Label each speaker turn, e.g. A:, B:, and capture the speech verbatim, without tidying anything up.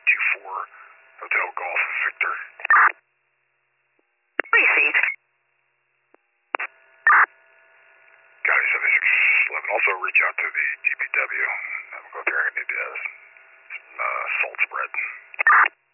A: two four, Hotel Golf Victor.
B: Received.
A: County seventy-six eleven. Also reach out to the D P W. I'm going to go up here. I need uh, some uh, salt spread.